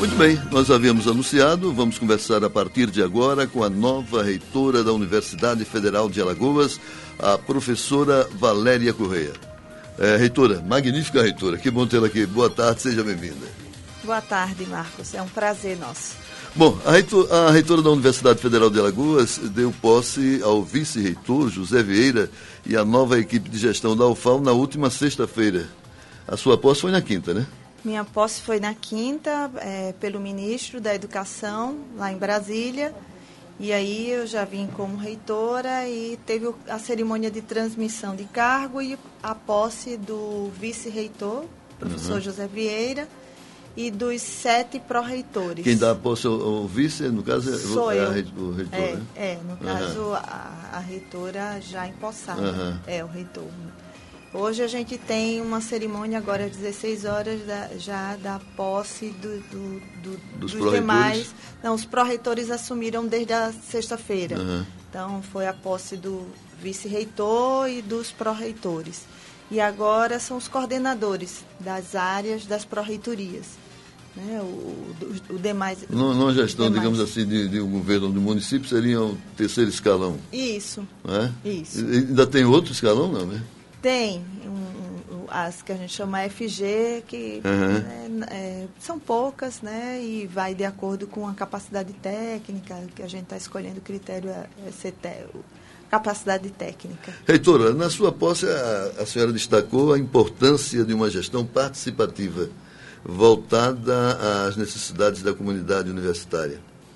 Muito bem, nós havíamos anunciado, vamos conversar a partir de agora com a nova reitora da Universidade Federal de Alagoas, a professora Valéria Correia. Reitora, magnífica reitora, que bom tê-la aqui. Boa tarde, seja bem-vinda. Boa tarde, Marcos, é um prazer nosso. Bom, a reitora da Universidade Federal de Alagoas deu posse ao vice-reitor José Vieira e à nova equipe de gestão da UFAL na última sexta-feira. A sua posse foi na quinta, né? Minha posse foi na quinta, pelo ministro da Educação, lá em Brasília. E aí eu já vim como reitora e teve a cerimônia de transmissão de cargo e a posse do vice-reitor, professor José Vieira, e dos 7 pró-reitores. Quem dá a posse ao vice, no caso, o reitor, né? No caso, a reitora já empossada, o reitor. Hoje a gente tem uma cerimônia agora às 16 horas já da posse dos demais. Não, os pró-reitores assumiram desde a sexta-feira. Então foi a posse do vice-reitor e dos pró-reitores. E agora são os coordenadores das áreas das pró-reitorias. Né? O demais. Numa gestão, digamos assim, de um governo do município, seria o terceiro escalão. Isso. Não é? Isso. Ainda tem outro escalão, não, né? Tem, as que a gente chama FG, que são poucas, né? E vai de acordo com a capacidade técnica, que a gente está escolhendo, o critério capacidade técnica. Reitora, na sua posse, a senhora destacou a importância de uma gestão participativa, voltada às necessidades da comunidade universitária.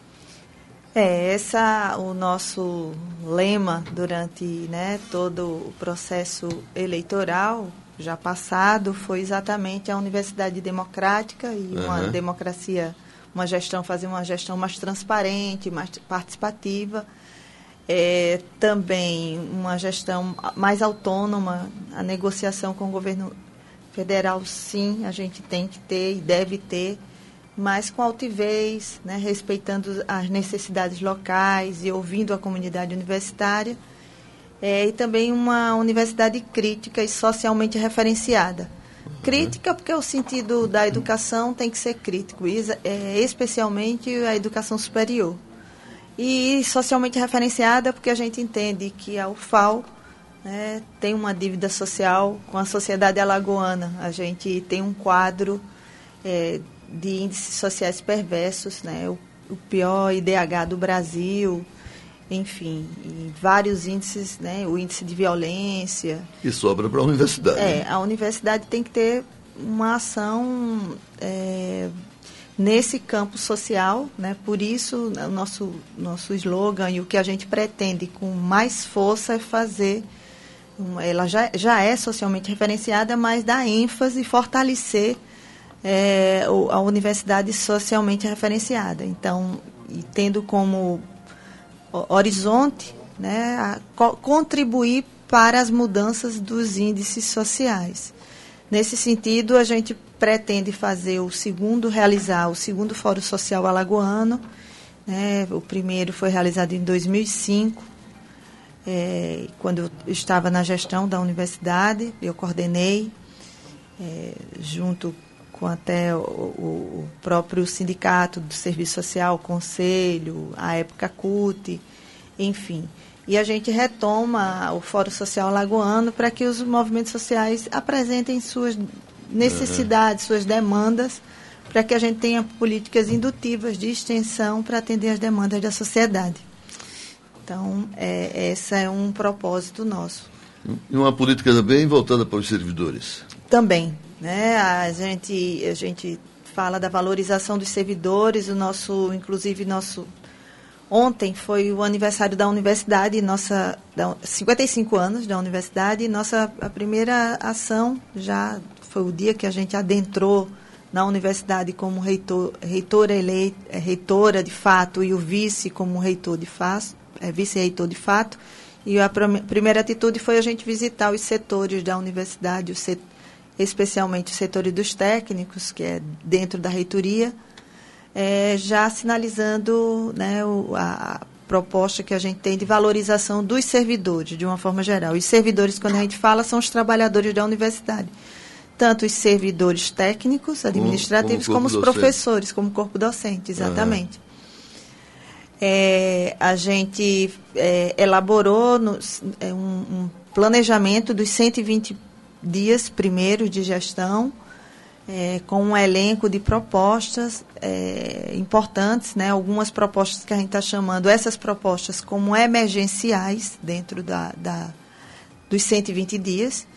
O nosso lema durante todo o processo eleitoral já passado foi exatamente a universidade democrática e uma democracia, fazer uma gestão mais transparente, mais participativa, também uma gestão mais autônoma, a negociação com o governo federal, sim, a gente tem que ter e deve ter, mas com altivez, né, respeitando as necessidades locais e ouvindo a comunidade universitária, e também uma universidade crítica e socialmente referenciada. Crítica porque o sentido da educação tem que ser crítico, especialmente a educação superior. E socialmente referenciada porque a gente entende que a UFAL tem uma dívida social com a sociedade alagoana. A gente tem um quadro de índices sociais perversos, né? O pior IDH do Brasil, enfim, e vários índices, né? O índice de violência. E sobra para a universidade. A universidade tem que ter uma ação nesse campo social, né? Por isso, o nosso slogan e o que a gente pretende com mais força é fazer. Ela já é socialmente referenciada, mas dá ênfase e fortalecer a universidade socialmente referenciada. Então, e tendo como horizonte, né, contribuir para as mudanças dos índices sociais. Nesse sentido, a gente pretende realizar o segundo Fórum Social Alagoano. Né, o primeiro foi realizado em 2005, quando eu estava na gestão da universidade, eu coordenei, junto com até o próprio sindicato do serviço social, o conselho, a época CUT, enfim. E a gente retoma o Fórum Social Alagoano para que os movimentos sociais apresentem suas necessidades, suas demandas, para que a gente tenha políticas indutivas de extensão para atender as demandas da sociedade. Então, esse é um propósito nosso. E uma política também voltada para os servidores? Também. Né? A gente fala da valorização dos servidores, ontem foi o aniversário da universidade, 55 anos da universidade, e a primeira ação já foi o dia que a gente adentrou na universidade como reitora eleita, reitora de fato, e o vice como reitor de fato, vice-reitor de fato, e a primeira atitude foi a gente visitar os setores da universidade, especialmente os setores dos técnicos, que é dentro da reitoria, já sinalizando, né, a proposta que a gente tem de valorização dos servidores, de uma forma geral. Os servidores, quando a gente fala, são os trabalhadores da universidade. tanto os servidores técnicos, administrativos, como os professores, como corpo docente, exatamente. A gente elaborou um planejamento dos 120 dias primeiros de gestão, com um elenco de propostas importantes, né? Algumas propostas que a gente está chamando, essas propostas como emergenciais, dentro dos 120 dias.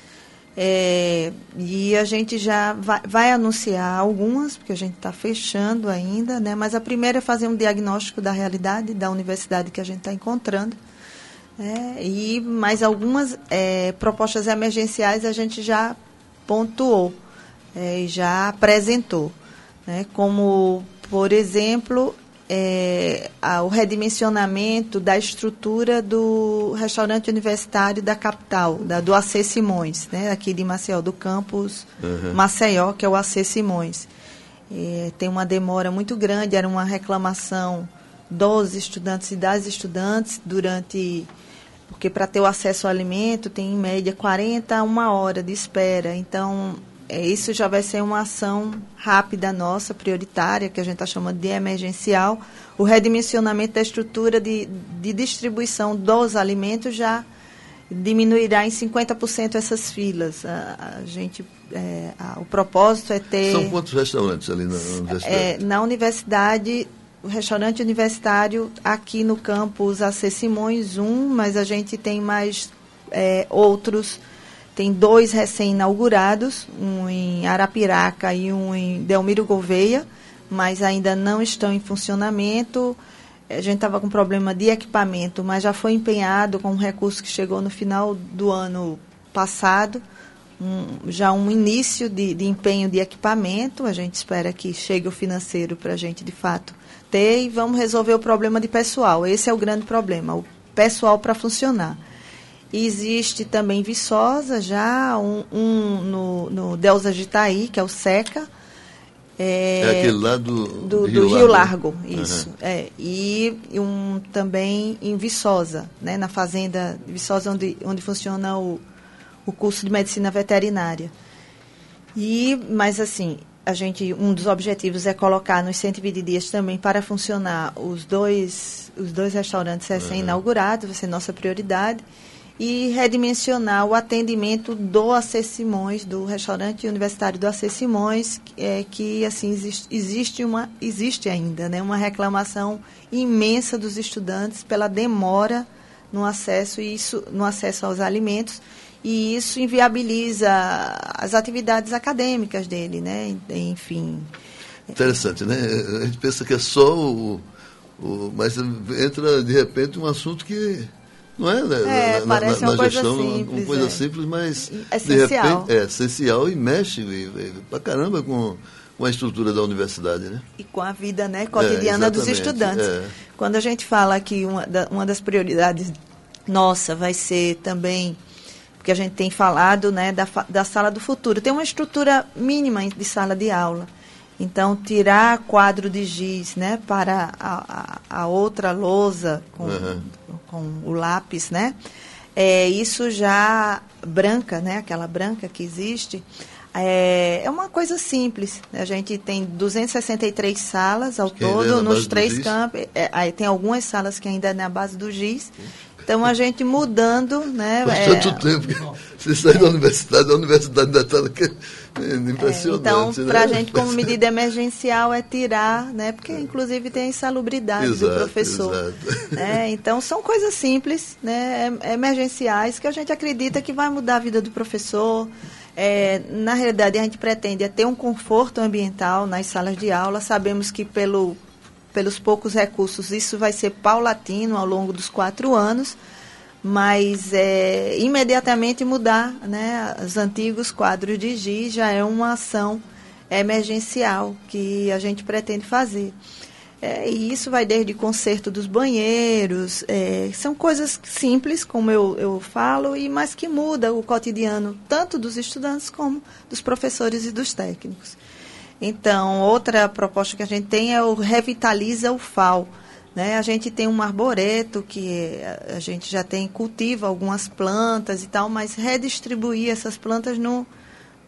E a gente já vai anunciar algumas, porque a gente está fechando ainda, né? Mas a primeira é fazer um diagnóstico da realidade da universidade que a gente está encontrando. E mais algumas propostas emergenciais a gente já pontuou, e já apresentou, né? Como, por exemplo, o redimensionamento da estrutura do restaurante universitário da capital, do AC Simões, né? Aqui de Maceió, do campus Maceió, que é o AC Simões. Tem uma demora muito grande, era uma reclamação dos estudantes e das estudantes porque para ter o acesso ao alimento tem em média 40 a 1 hora de espera. Então, isso já vai ser uma ação rápida nossa, prioritária, que a gente está chamando de emergencial. O redimensionamento da estrutura de distribuição dos alimentos já diminuirá em 50% essas filas. O propósito é ter... São quantos restaurantes ali na universidade? Na universidade, o restaurante universitário aqui no campus AC Simões, mas a gente tem mais outros. Tem 2 recém-inaugurados, um em Arapiraca e um em Delmiro Gouveia, mas ainda não estão em funcionamento. A gente estava com problema de equipamento, mas já foi empenhado com um recurso que chegou no final do ano passado, já um início de empenho de equipamento. A gente espera que chegue o financeiro para a gente, de fato, ter, e vamos resolver o problema de pessoal. Esse é o grande problema, o pessoal para funcionar. Existe também Viçosa, já no Delza de Itaí, que é o SECA. Aquele lá do Rio Largo, isso. E também em Viçosa, né, na fazenda de Viçosa, onde funciona o curso de medicina veterinária. Mas assim, um dos objetivos é colocar nos 120 dias também para funcionar os dois restaurantes recém-inaugurados, vai ser nossa prioridade. E redimensionar o atendimento do AC Simões, do restaurante universitário do AC Simões, que assim, existe ainda, né, uma reclamação imensa dos estudantes pela demora no acesso aos alimentos, e isso inviabiliza as atividades acadêmicas dele, né? Enfim. Interessante, né? A gente pensa que é só mas entra de repente um assunto que não é, parece uma coisa gestão, simples, uma coisa simples, mas essencial. De repente é essencial e mexe pra caramba com a estrutura da universidade, né? E com a vida, né, cotidiana dos estudantes. Quando a gente fala que uma das prioridades nossa vai ser também, porque a gente tem falado, né, da sala do futuro, tem uma estrutura mínima de sala de aula. Então, tirar quadro de giz, né, para a outra lousa com o lápis, né? Isso já branca, né, aquela branca que existe, é uma coisa simples. A gente tem 263 salas ao todo nos 3 campos. Aí tem algumas salas que ainda é na base do giz. Então, a gente mudando, né? Faz tanto tempo que você sai da universidade, a universidade ainda está impressionante. Então, para a gente, como medida emergencial, é tirar, né? Porque, inclusive, tem a insalubridade do professor. Então, são coisas simples, né? Emergenciais, que a gente acredita que vai mudar a vida do professor. Na realidade, a gente pretende ter um conforto ambiental nas salas de aula. Sabemos que pelos poucos recursos, isso vai ser paulatino ao longo dos 4 anos, mas imediatamente mudar, né, os antigos quadros de giz já é uma ação emergencial que a gente pretende fazer. E isso vai desde conserto dos banheiros, são coisas simples, como eu falo, mas que muda o cotidiano tanto dos estudantes como dos professores e dos técnicos. Então, outra proposta que a gente tem é o Revitaliza UFAL. Né? A gente tem um arboreto que a gente já cultiva algumas plantas e tal, mas redistribuir essas plantas no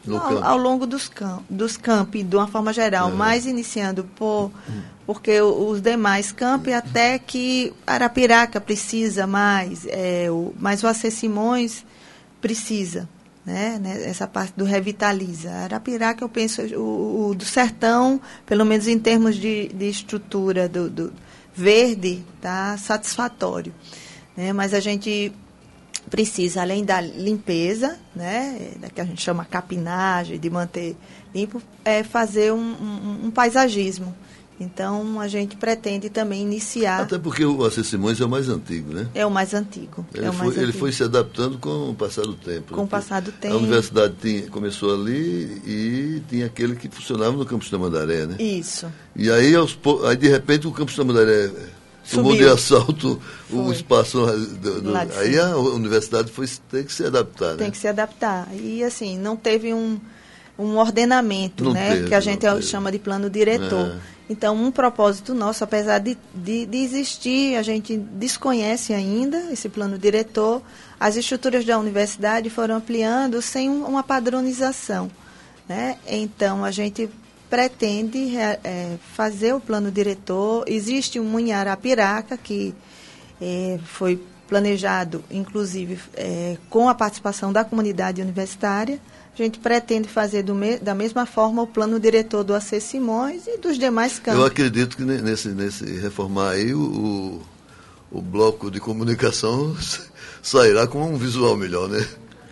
ao longo dos campi, de uma forma geral, mas iniciando porque os demais campi, até que Arapiraca precisa mais, mas o AC Simões precisa, né? Essa parte do revitaliza. Arapiraca, eu penso, o do sertão, pelo menos em termos de estrutura do verde, está satisfatório, né? Mas a gente precisa, além da limpeza, né, da que a gente chama capinagem, de manter limpo, fazer um paisagismo. Então, a gente pretende também iniciar... Até porque o AC Simões é o mais antigo, né? É o mais antigo. Ele foi se adaptando com o passar do tempo. Com o passar do tempo. A universidade começou ali e tinha aquele que funcionava no Campus Tamandaré, né? Isso. E aí, de repente, o Campus Tamandaré tomou de assalto o espaço aí a universidade tem que se adaptar, né? Tem que se adaptar. E, assim, não teve um ordenamento, né? Que a gente chama de plano diretor. Então, um propósito nosso, apesar de existir, a gente desconhece ainda esse plano diretor, as estruturas da universidade foram ampliando sem uma padronização, né? Então, a gente pretende fazer o plano diretor. Existe um em Arapiraca, que foi planejado, inclusive, com a participação da comunidade universitária. A gente pretende fazer da mesma forma o plano diretor do AC Simões e dos demais campos. Eu acredito que nesse reformar aí, o bloco de comunicação sairá com um visual melhor, né?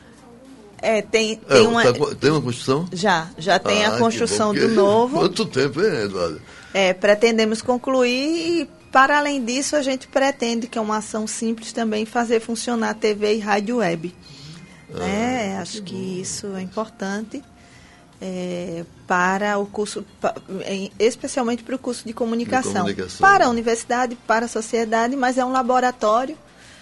Tem uma construção? Já tem a construção do novo. Quanto tempo, hein, Eduardo? Pretendemos concluir e, para além disso, a gente pretende, que é uma ação simples também, fazer funcionar TV e rádio web. Acho que isso é importante para o curso, especialmente para o curso de comunicação. Para a universidade, para a sociedade, mas é um laboratório,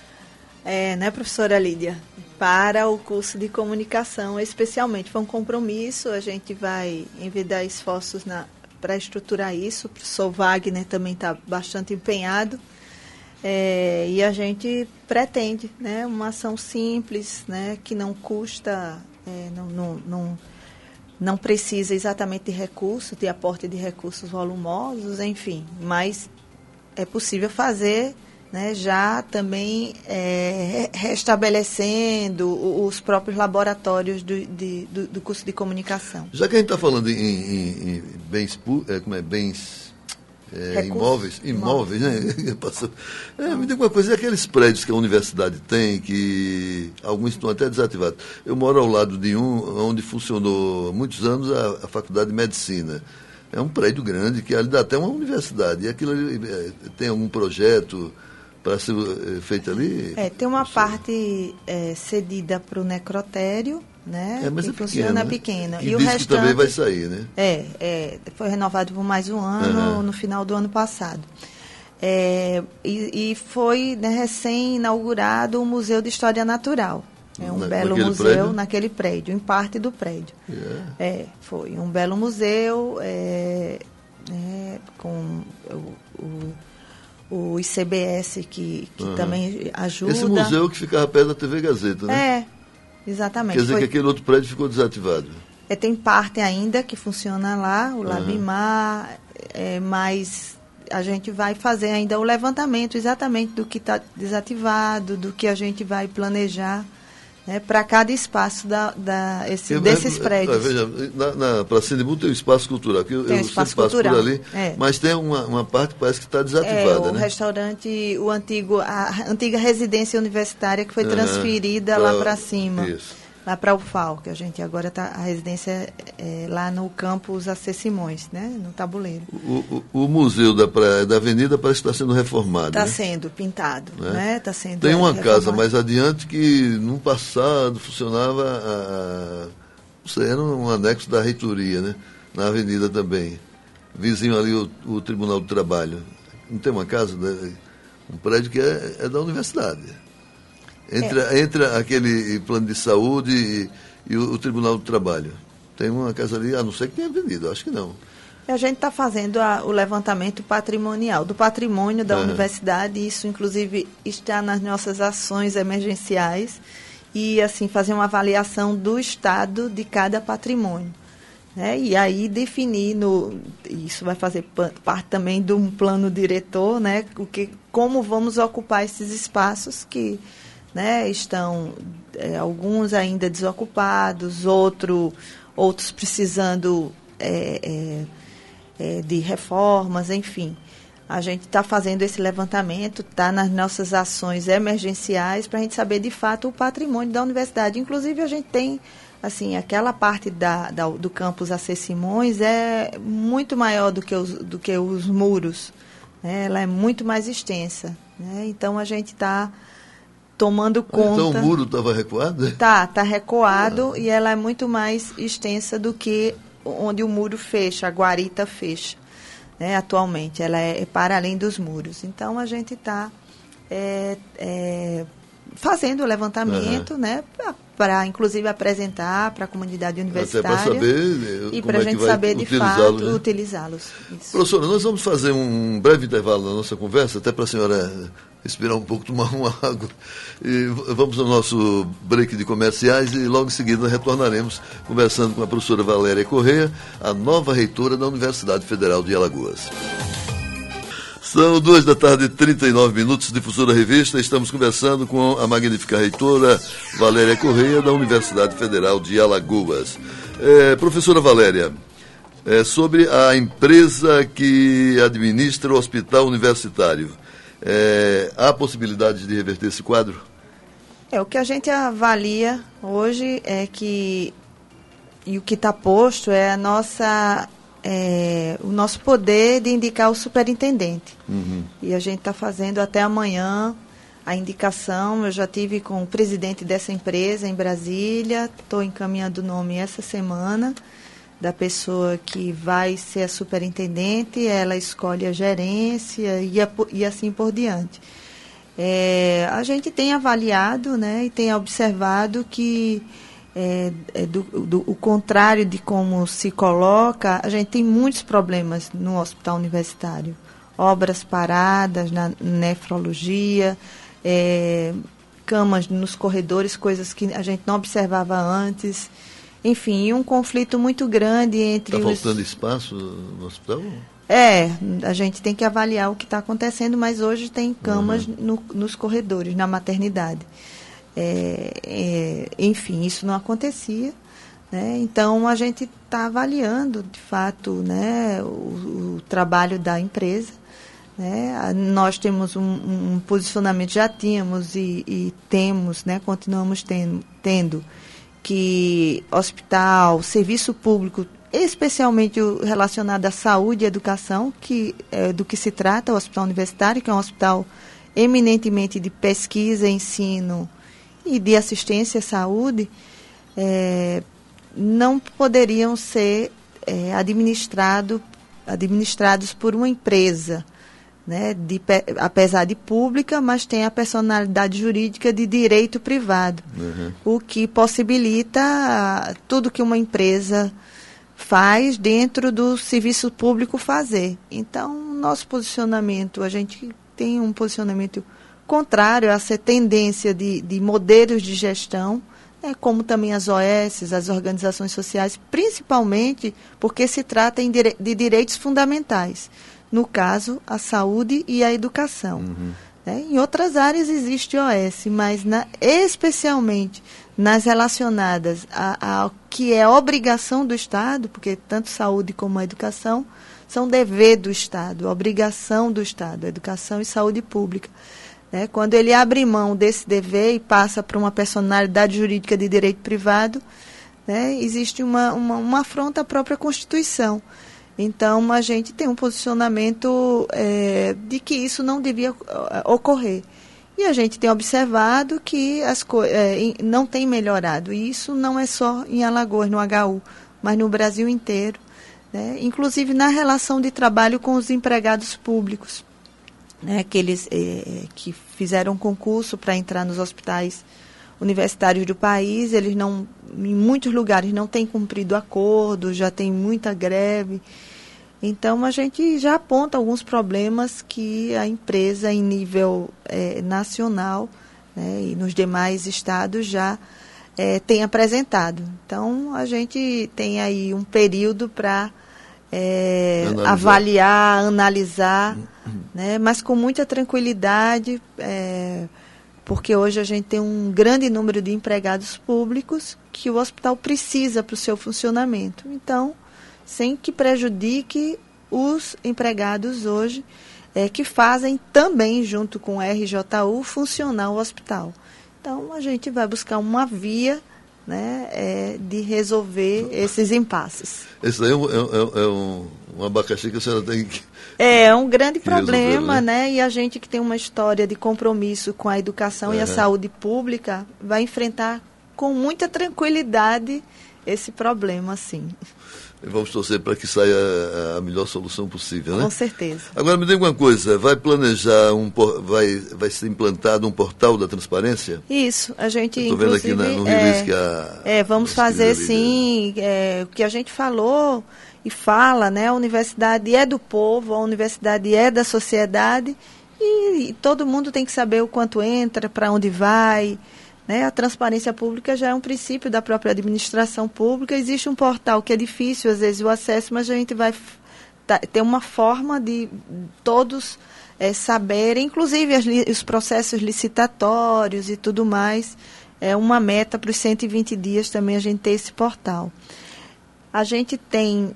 né, professora Lídia? Para o curso de comunicação, especialmente. Foi um compromisso, a gente vai envidar esforços para estruturar isso. O professor Wagner também está bastante empenhado. E a gente pretende, né, uma ação simples, né, que não custa, não precisa exatamente de recursos, de aporte de recursos volumosos, enfim, mas é possível fazer, né, já também restabelecendo os próprios laboratórios do curso de comunicação. Já que a gente está falando em bens, imóveis, né? Me diga uma coisa, e aqueles prédios que a universidade tem, que alguns estão até desativados. Eu moro ao lado de onde funcionou há muitos anos a Faculdade de Medicina. É um prédio grande, que ali dá até uma universidade. E aquilo ali, tem algum projeto para ser feito ali? Tem uma parte cedida para o necrotério, né? Mas que funciona pequena. E o restante que também vai sair, né? Foi renovado por mais um ano, no final do ano passado. E foi, né, recém-inaugurado o Museu de História Natural. Um belo museu naquele prédio, em parte do prédio. Foi um belo museu com o ICBS que também ajuda. Esse museu que ficava perto da TV Gazeta, né? Exatamente. Quer dizer que aquele outro prédio ficou desativado. Tem parte ainda que funciona lá, o Labimar, mas a gente vai fazer ainda o levantamento exatamente do que está desativado, do que a gente vai planejar, né, para cada espaço desses prédios. Veja, na Praça Sinimbu tem o espaço cultural, que tem o espaço cultural por ali, mas tem uma parte que parece que está desativada, o restaurante, a antiga residência universitária que foi transferida lá para cima. Isso. Lá para o FAO, que a gente agora está, a residência lá no campus AC Simões, né, no Tabuleiro. O museu da Avenida parece que está sendo reformado. Está sendo pintado, né? Está sendo Tem uma casa mais adiante que no passado funcionava, era um anexo da reitoria, né, na Avenida também. Vizinho ali o Tribunal do Trabalho. Não tem uma casa, né, um prédio que é da universidade. Entre aquele plano de saúde e o Tribunal do Trabalho. Tem uma casa ali, a não ser que tenha vendido, acho que não. A gente está fazendo o levantamento patrimonial, do patrimônio da universidade, isso inclusive está nas nossas ações emergenciais, e assim fazer uma avaliação do estado de cada patrimônio, né? E aí definir, isso vai fazer parte também de um plano diretor, né? Como vamos ocupar esses espaços que, né, estão alguns ainda desocupados, outros precisando de reformas, enfim. A gente está fazendo esse levantamento, está nas nossas ações emergenciais para a gente saber de fato o patrimônio da universidade. Inclusive a gente tem, assim, aquela parte do campus AC Simões é muito maior do que os muros, né? Ela é muito mais extensa, né? Então a gente está tomando conta. Então o muro estava recuado? Está recuado e ela é muito mais extensa do que onde o muro fecha, a guarita fecha, né? Atualmente ela é para além dos muros. Então a gente está fazendo o levantamento, né? Para inclusive apresentar para a comunidade universitária. Até para saber e para a gente saber de fato utilizá-los. Professora, nós vamos fazer um breve intervalo na nossa conversa, até para a senhora respirar um pouco, tomar uma água. E vamos ao nosso break de comerciais e logo em seguida retornaremos conversando com a professora Valéria Correia, a nova reitora da Universidade Federal de Alagoas. São 14h39, difusora revista. Estamos conversando com a magnífica reitora Valéria Correia, da Universidade Federal de Alagoas. Professora Valéria, sobre a empresa que administra o hospital universitário, há possibilidade de reverter esse quadro? O que a gente avalia hoje é que, e o que está posto é o nosso poder de indicar o superintendente. Uhum. E a gente está fazendo até amanhã a indicação. Eu já tive com o presidente dessa empresa em Brasília, estou encaminhando o nome essa semana da pessoa que vai ser a superintendente, ela escolhe a gerência e assim por diante. A gente tem avaliado, né, e tem observado que o contrário de como se coloca, a gente tem muitos problemas no hospital universitário. Obras paradas na nefrologia, camas nos corredores, coisas que a gente não observava antes. Enfim, um conflito muito grande entre Está faltando espaço no hospital? A gente tem que avaliar o que está acontecendo, mas hoje tem camas nos corredores, na maternidade. Enfim, isso não acontecia, né? Então a gente está avaliando de fato, né, o trabalho da empresa, né? Nós temos um posicionamento, já tínhamos e temos, né, continuamos tendo que hospital, serviço público, especialmente o relacionado à saúde e educação, que é do que se trata o hospital universitário, que é um hospital eminentemente de pesquisa, ensino e de assistência à saúde, não poderiam ser administrados por uma empresa, né, apesar de pública, mas tem a personalidade jurídica de direito privado, o que possibilita tudo que uma empresa faz dentro do serviço público fazer. Então, nosso posicionamento, a gente tem um posicionamento contrário a essa tendência de modelos de gestão, como também as OS, as organizações sociais, principalmente porque se trata de direitos fundamentais. No caso, a saúde e a educação. Em outras áreas existe OS, mas especialmente nas relacionadas ao que é obrigação do Estado, porque tanto saúde como a educação são dever do Estado, obrigação do Estado, educação e saúde pública. Quando ele abre mão desse dever e passa para uma personalidade jurídica de direito privado, existe uma afronta à própria Constituição. Então, a gente tem um posicionamento de que isso não devia ocorrer. E a gente tem observado que as coisas não tem melhorado. E isso não é só em Alagoas, no HU, mas no Brasil inteiro, né? Inclusive na relação de trabalho com os empregados públicos, né? Aqueles que fizeram concurso para entrar nos hospitais universitários do país, eles não, em muitos lugares não têm cumprido acordo, já tem muita greve. Então, a gente já aponta alguns problemas que a empresa, em nível nacional, né, e nos demais estados já tem apresentado. Então, a gente tem aí um período para avaliar, analisar, né, mas com muita tranquilidade, porque hoje a gente tem um grande número de empregados públicos que o hospital precisa para o seu funcionamento. Então, sem que prejudique os empregados hoje, que fazem também, junto com o RJU, funcionar o hospital. Então, a gente vai buscar uma via, né, de resolver esses impasses. Esse daí é um abacaxi que a senhora tem que... É um grande problema, resolver, né? E a gente que tem uma história de compromisso com a educação e a saúde pública vai enfrentar com muita tranquilidade esse problema, sim. Vamos torcer para que saia a melhor solução possível, né? Com certeza. Agora, me diga uma coisa, vai planejar, vai ser implantado um portal da transparência? Isso, a gente, estou vendo aqui no release que vamos fazer, sim, o que a gente falou e fala, né? A universidade é do povo, a universidade é da sociedade e todo mundo tem que saber o quanto entra, para onde vai, né? A transparência pública já é um princípio da própria administração pública. Existe um portal que é difícil, às vezes, o acesso, mas a gente vai ter uma forma de todos saberem, inclusive os processos licitatórios e tudo mais. É uma meta para os 120 dias também a gente ter esse portal. A gente tem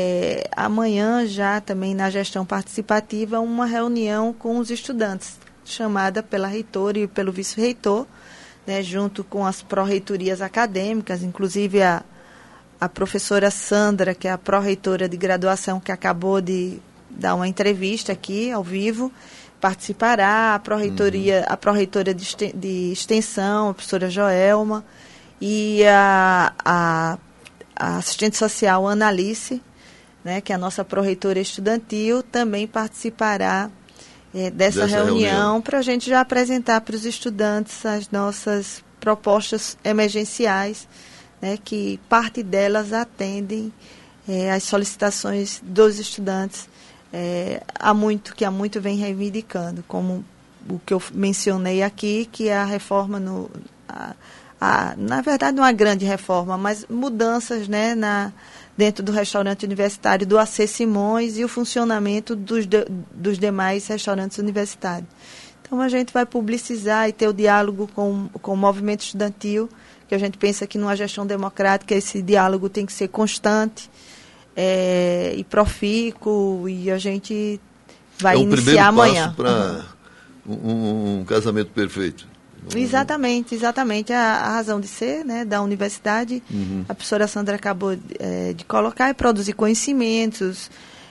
amanhã já também na gestão participativa uma reunião com os estudantes, chamada pela reitora e pelo vice-reitor, né, junto com as pró-reitorias acadêmicas, inclusive a professora Sandra, que é a pró-reitora de graduação, que acabou de dar uma entrevista aqui ao vivo, participará, a pró-reitora de extensão, a professora Joelma, e a assistente social Ana Alice, né, que é a nossa pró-reitora estudantil, também participará dessa reunião, para a gente já apresentar para os estudantes as nossas propostas emergenciais, né, que parte delas atendem às solicitações dos estudantes há muito vem reivindicando, como o que eu mencionei aqui, que é a reforma, na verdade não é uma grande reforma, mas mudanças, né, dentro do restaurante universitário do AC Simões e o funcionamento dos demais restaurantes universitários. Então, a gente vai publicizar e ter o diálogo com o movimento estudantil, que a gente pensa que numa gestão democrática esse diálogo tem que ser constante e profícuo, e a gente vai iniciar amanhã. É o primeiro passo para um casamento perfeito. Exatamente. A razão de ser, né, da universidade, a professora Sandra acabou de colocar, é produzir conhecimentos,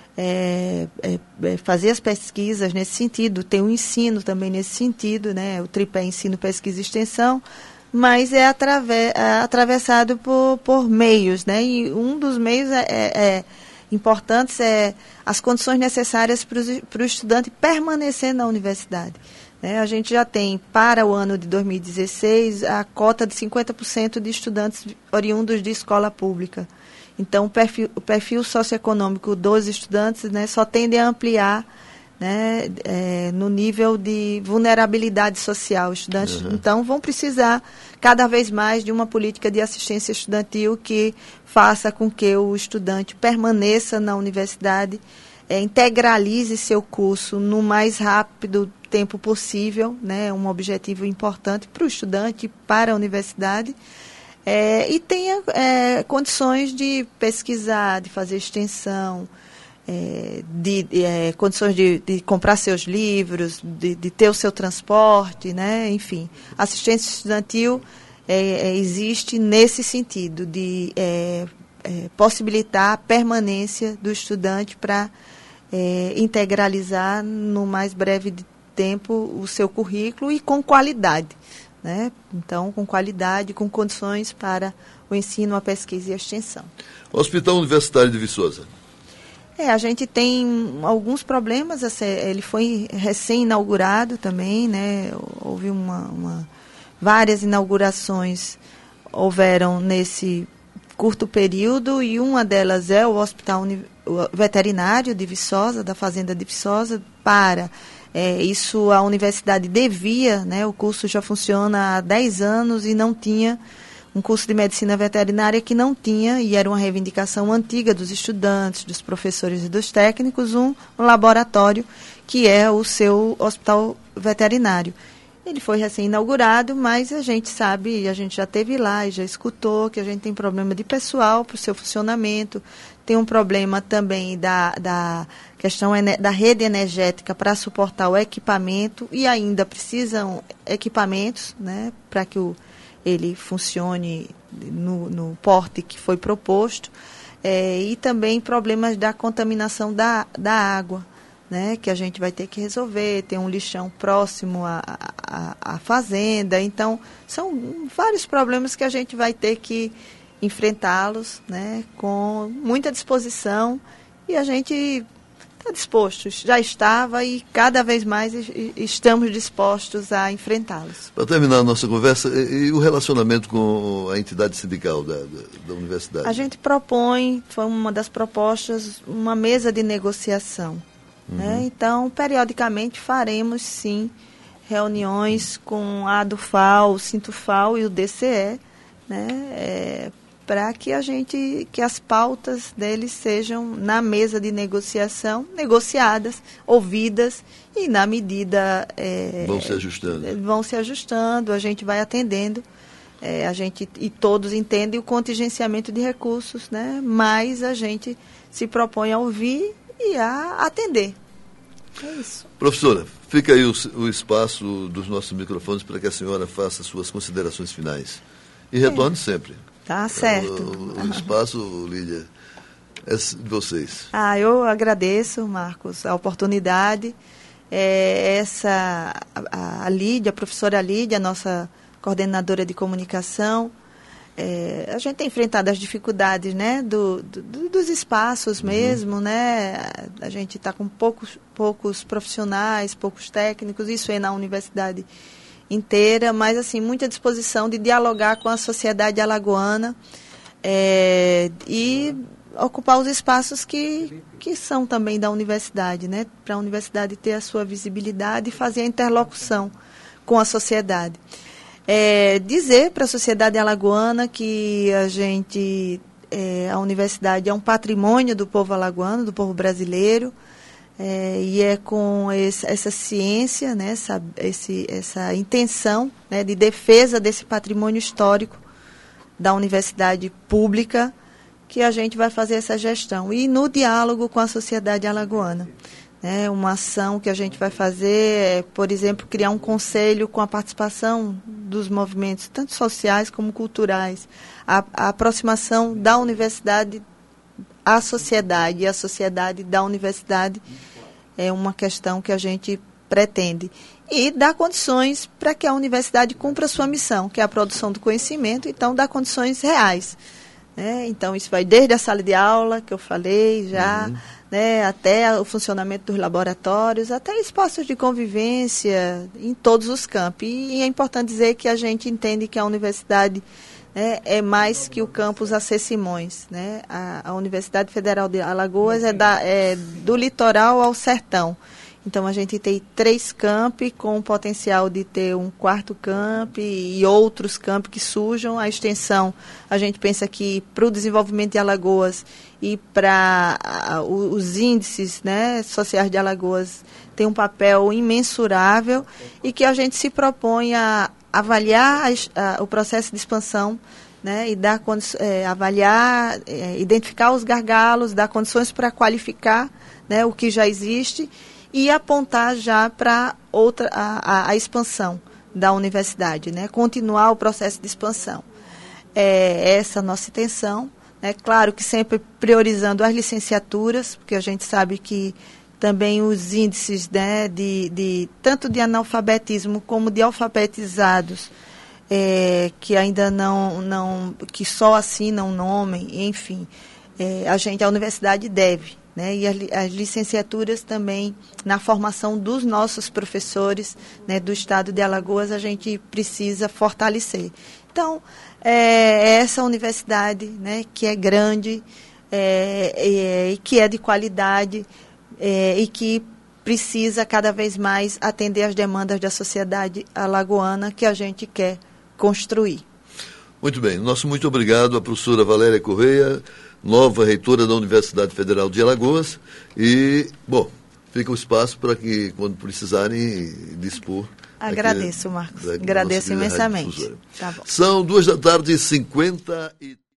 fazer as pesquisas nesse sentido, tem o ensino também nesse sentido, né, o tripé ensino, pesquisa e extensão, mas é atravessado por meios, né, e um dos meios importantes é as condições necessárias para o estudante permanecer na universidade. A gente já tem, para o ano de 2016, a cota de 50% de estudantes oriundos de escola pública. Então, o perfil socioeconômico dos estudantes, né, só tende a ampliar, né, no nível de vulnerabilidade social. Estudantes, então, vão precisar cada vez mais de uma política de assistência estudantil que faça com que o estudante permaneça na universidade, integralize seu curso no mais rápido tempo possível, né, um objetivo importante para o estudante e para a universidade, e tenha condições de pesquisar, de fazer extensão, condições de comprar seus livros, de ter o seu transporte, né, enfim. Assistência estudantil existe nesse sentido, de possibilitar a permanência do estudante para integralizar no mais breve tempo o seu currículo e com qualidade, né? Então, com qualidade, com condições para o ensino, a pesquisa e a extensão. Hospital Universitário de Viçosa. A gente tem alguns problemas, ele foi recém-inaugurado também, né? Houve várias inaugurações houveram nesse curto período, e uma delas é o Hospital Veterinário de Viçosa, da Fazenda de Viçosa, para Isso a universidade devia, né? O curso já funciona há 10 anos e não tinha um curso de medicina veterinária que não tinha, e era uma reivindicação antiga dos estudantes, dos professores e dos técnicos, um laboratório que é o seu hospital veterinário. Ele foi recém-inaugurado, mas a gente sabe, a gente já esteve lá e já escutou que a gente tem problema de pessoal para o seu funcionamento, tem um problema também da questão da rede energética para suportar o equipamento, e ainda precisam equipamentos, né, para que ele funcione no porte que foi proposto, e também problemas da contaminação da água, né, que a gente vai ter que resolver, tem um lixão próximo à fazenda, então são vários problemas que a gente vai ter que enfrentá-los, né, com muita disposição, e a gente está disposto, já estava e cada vez mais estamos dispostos a enfrentá-los. Para terminar a nossa conversa, e o relacionamento com a entidade sindical da universidade? A gente propõe, foi uma das propostas, uma mesa de negociação. Né? Então, periodicamente faremos, sim, reuniões com a ADUFAL, o Sintufal e o DCE, né? Para que as pautas deles sejam na mesa de negociação, negociadas, ouvidas e na medida... Vão se ajustando, a gente vai atendendo, e todos entendem o contingenciamento de recursos, né? Mas a gente se propõe a ouvir e a atender. É isso. Professora, fica aí o espaço dos nossos microfones para que a senhora faça suas considerações finais. E retorne sempre. Tá certo. O espaço, Lídia, é de vocês. Eu agradeço, Marcos, a oportunidade. A Lídia, a professora Lídia, nossa coordenadora de comunicação, a gente tem enfrentado as dificuldades, né, dos espaços mesmo, né? A gente está com poucos profissionais, poucos técnicos, isso é na universidade inteira, mas assim, muita disposição de dialogar com a sociedade alagoana e ocupar os espaços que são também da universidade, né? Para a universidade ter a sua visibilidade e fazer a interlocução com a sociedade. Dizer para a sociedade alagoana que a universidade é um patrimônio do povo alagoano, do povo brasileiro, e é com essa ciência, né, essa intenção, né, de defesa desse patrimônio histórico da universidade pública que a gente vai fazer essa gestão. E no diálogo com a sociedade alagoana. Uma ação que a gente vai fazer por exemplo, criar um conselho com a participação dos movimentos, tanto sociais como culturais, a aproximação da universidade à sociedade, e a sociedade da universidade é uma questão que a gente pretende. E dar condições para que a universidade cumpra a sua missão, que é a produção do conhecimento, então dar condições reais. Então, isso vai desde a sala de aula, que eu falei já, até o funcionamento dos laboratórios, até espaços de convivência em todos os campos. E é importante dizer que a gente entende que a universidade é mais que o campus AC Simões. A Universidade Federal de Alagoas é do litoral ao sertão. Então, a gente tem 3 campi com o potencial de ter um 4º campi e outros campi que surjam. A extensão, a gente pensa que para o desenvolvimento de Alagoas e para os índices, né, sociais de Alagoas tem um papel imensurável, e que a gente se propõe a avaliar o processo de expansão, né, e avaliar, identificar os gargalos, dar condições para qualificar, né, o que já existe, e apontar já para a expansão da universidade, né? Continuar o processo de expansão. Essa é a nossa intenção, né? Claro que sempre priorizando as licenciaturas, porque a gente sabe que também os índices, né, tanto de analfabetismo como de alfabetizados, que ainda que só assinam o nome, enfim, a universidade deve, né, e as licenciaturas também, na formação dos nossos professores, né, do estado de Alagoas, a gente precisa fortalecer. Então, essa universidade, né, que é grande, e que é de qualidade, e que precisa cada vez mais atender às demandas da sociedade alagoana que a gente quer construir. Muito bem, nosso muito obrigado à professora Valéria Correia, nova reitora da Universidade Federal de Alagoas. E, bom, fica o espaço para que, quando precisarem, dispor. Agradeço, Marcos. Agradeço imensamente. Tá bom. São 2h50.